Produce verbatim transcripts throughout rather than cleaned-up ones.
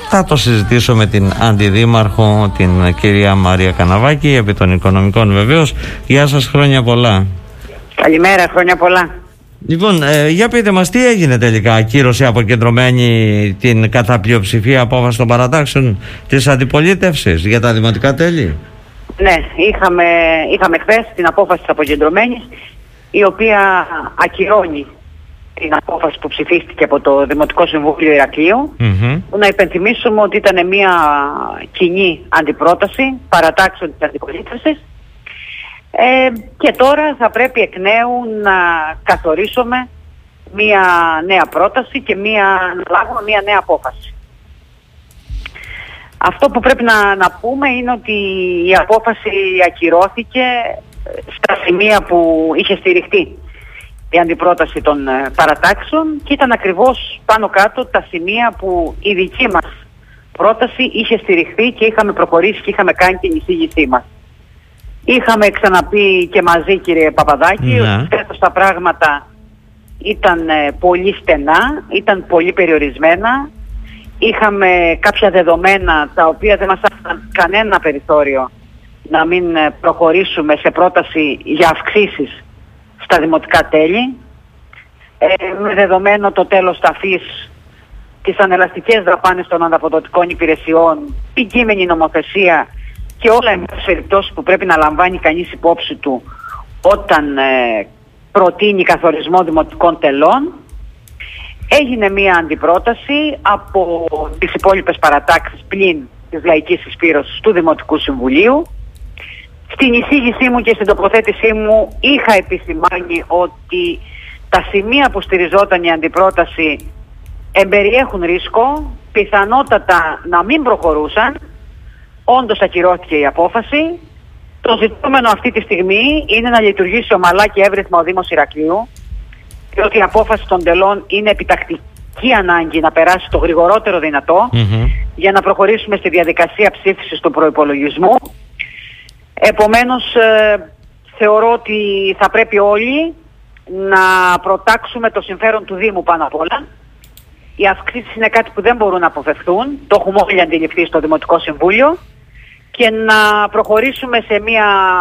Θα το συζητήσω με την Αντιδήμαρχο, την κυρία Μαρία Καναβάκη, επί των οικονομικών βεβαίως. Γεια σας, χρόνια πολλά. Καλημέρα, χρόνια πολλά. Λοιπόν, ε, για πείτε μας, τι έγινε τελικά? Ακύρωσε αποκεντρωμένη την κατά πλειοψηφία απόφαση των παρατάξεων της αντιπολίτευσης για τα δημοτικά τέλη? Ναι, είχαμε, είχαμε χθες την απόφαση της αποκεντρωμένης, η οποία ακυρώνει την απόφαση που ψηφίστηκε από το Δημοτικό Συμβούλιο Ηρακλείου. Mm-hmm. Να υπενθυμίσουμε ότι ήταν μια κοινή αντιπρόταση παρατάξεων της αντιπολίτευσης. Ε, και τώρα θα πρέπει εκ νέου να καθορίσουμε μία νέα πρόταση και μία, να λάβουμε μία νέα απόφαση. Αυτό που πρέπει να, να πούμε είναι ότι η απόφαση ακυρώθηκε στα σημεία που είχε στηριχτεί η αντιπρόταση των παρατάξεων και ήταν ακριβώς πάνω κάτω τα σημεία που η δική μας πρόταση είχε στηριχθεί και είχαμε προχωρήσει και είχαμε κάνει την εισήγησή μας. Είχαμε ξαναπεί και μαζί, κύριε Παπαδάκη, ναι, ότι φέτος τα πράγματα ήταν ε, πολύ στενά, ήταν πολύ περιορισμένα. Είχαμε κάποια δεδομένα τα οποία δεν μας άφηναν κανένα περιθώριο να μην ε, προχωρήσουμε σε πρόταση για αυξήσεις στα δημοτικά τέλη. Ε, με δεδομένο το τέλος ταφής, τις ανελαστικές δαπάνες των ανταποδοτικών υπηρεσιών, την κείμενη νομοθεσία και όλα οι περιπτώσεις που πρέπει να λαμβάνει κανείς υπόψη του όταν ε, προτείνει καθορισμό δημοτικών τελών. Έγινε μία αντιπρόταση από τις υπόλοιπες παρατάξεις πλην της Λαϊκής Συσπήρωσης του Δημοτικού Συμβουλίου. Στην εισήγησή μου και στην τοποθέτησή μου είχα επισημάνει ότι τα σημεία που στηριζόταν η αντιπρόταση εμπεριέχουν ρίσκο, πιθανότατα να μην προχωρούσαν. Όντως ακυρώθηκε η απόφαση. Το ζητούμενο αυτή τη στιγμή είναι να λειτουργήσει ομαλά και εύρυθμα ο Δήμος Ηρακλείου, διότι η απόφαση των τελών είναι επιτακτική ανάγκη να περάσει το γρηγορότερο δυνατό, mm-hmm. για να προχωρήσουμε στη διαδικασία ψήφισης του προϋπολογισμού. Επομένως, ε, θεωρώ ότι θα πρέπει όλοι να προτάξουμε το συμφέρον του Δήμου πάνω απ' όλα. Οι αυξήσεις είναι κάτι που δεν μπορούν να αποφευθούν, το έχουμε όλοι αντιληφθεί στο Δημοτικό Συμβούλιο, και να προχωρήσουμε σε μια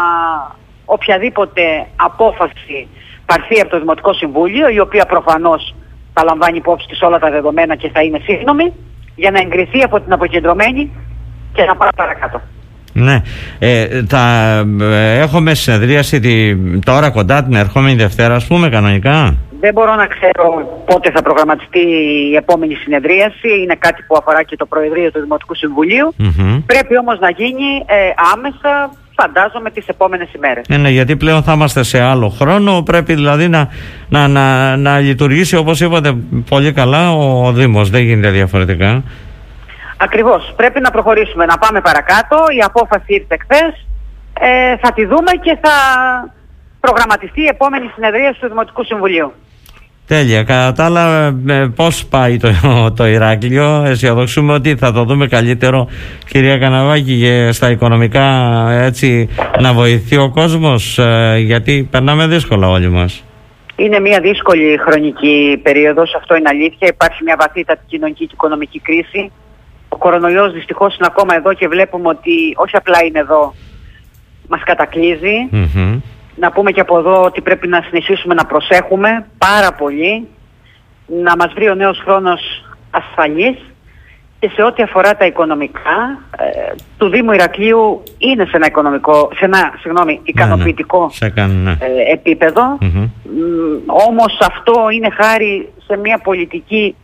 οποιαδήποτε απόφαση πάρθει από το Δημοτικό Συμβούλιο, η οποία προφανώς θα λαμβάνει υπόψη της όλα τα δεδομένα και θα είναι σύγχρονη, για να εγκριθεί από την αποκεντρωμένη και να πάει παρακάτω. Ναι, ε, θα ε, έχουμε συνεδρίαση τη, τώρα κοντά την ερχόμενη Δευτέρα, ας πούμε, κανονικά. Δεν μπορώ να ξέρω πότε θα προγραμματιστεί η επόμενη συνεδρίαση. Είναι κάτι που αφορά και το Προεδρείο του Δημοτικού Συμβουλίου. Mm-hmm. Πρέπει όμως να γίνει ε, άμεσα, φαντάζομαι, τις επόμενες ημέρες. Ε, ναι, γιατί πλέον θα είμαστε σε άλλο χρόνο. Πρέπει δηλαδή να, να, να, να λειτουργήσει, όπως είπατε πολύ καλά, ο, ο Δήμος. Δεν γίνεται διαφορετικά. Ακριβώς. Πρέπει να προχωρήσουμε, να πάμε παρακάτω. Η απόφαση ήρθε χθες. Ε, θα τη δούμε και θα προγραμματιστεί η επόμενη συνεδρία του Δημοτικού Συμβουλίου. Τέλεια. Κατά τα άλλα, πώς πάει το, το Ηράκλειο? Αισιοδοξούμε ότι θα το δούμε καλύτερο, κυρία Καναβάκη, στα οικονομικά, έτσι, να βοηθεί ο κόσμος, γιατί περνάμε δύσκολα όλοι μας. Είναι μια δύσκολη χρονική περίοδος, αυτό είναι αλήθεια. Υπάρχει μια βαθύτατη κοινωνική και οικονομική κρίση. Ο κορονοϊός δυστυχώς είναι ακόμα εδώ και βλέπουμε ότι όχι απλά είναι εδώ, μας κατακλείζει. Mm-hmm. Να πούμε και από εδώ ότι πρέπει να συνεχίσουμε να προσέχουμε πάρα πολύ, να μας βρει ο νέος χρόνος ασφαλής, και σε ό,τι αφορά τα οικονομικά, ε, του Δήμου Ηρακλείου είναι σε ένα, οικονομικό, σε ένα συγγνώμη, ικανοποιητικό ναι, ναι. Ναι. Ε, επίπεδο. Mm-hmm. Μ, όμως αυτό είναι χάρη σε μια πολιτική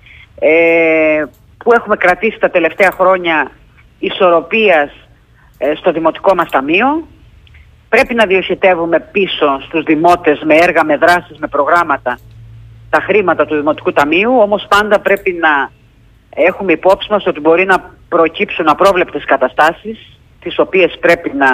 ε, που έχουμε κρατήσει τα τελευταία χρόνια ισορροπίας ε, στο δημοτικό μας ταμείο. Πρέπει να διοχετεύουμε πίσω στους δημότες με έργα, με δράσεις, με προγράμματα τα χρήματα του Δημοτικού Ταμείου, όμως πάντα πρέπει να έχουμε υπόψη μας ότι μπορεί να προκύψουν απρόβλεπτες καταστάσεις, τις οποίες πρέπει να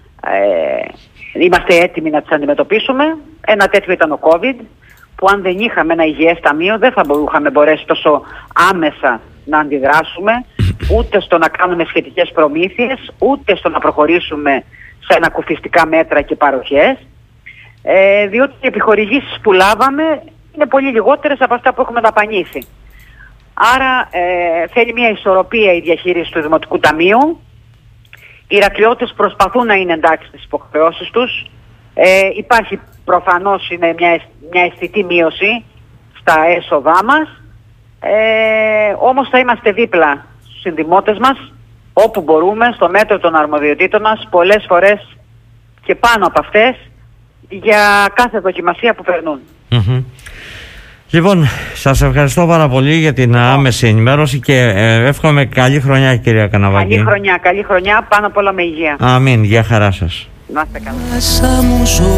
ε, είμαστε έτοιμοι να τις αντιμετωπίσουμε. Ένα τέτοιο ήταν ο COVID, που αν δεν είχαμε ένα υγιές ταμείο δεν θα μπορούσαμε μπορέσει τόσο άμεσα να αντιδράσουμε, ούτε στο να κάνουμε σχετικές προμήθειες, ούτε στο να προχωρήσουμε σε ανακουφιστικά μέτρα και παροχές, ε, διότι οι επιχορηγήσεις που λάβαμε είναι πολύ λιγότερες από αυτά που έχουμε δαπανίσει. Άρα ε, θέλει μια ισορροπία η διαχείριση του Δημοτικού Ταμείου. Οι Ηρακλειώτες προσπαθούν να είναι εντάξει στις υποχρεώσεις τους. Ε, υπάρχει προφανώς είναι μια, μια αισθητή μείωση στα έσοδά μας. Ε, όμως θα είμαστε δίπλα στους συνδημότες μας όπου μπορούμε, στο μέτρο των αρμοδιοτήτων μας, πολλές φορές και πάνω από αυτές, για κάθε δοκιμασία που περνούν. Mm-hmm. Λοιπόν, σας ευχαριστώ πάρα πολύ για την άμεση ενημέρωση και ε, εύχομαι καλή χρονιά, κυρία Καναβάκη. Καλή χρονιά, καλή χρονιά, πάνω απ' όλα με υγεία. Αμήν, για χαρά σας. Να είστε καλά.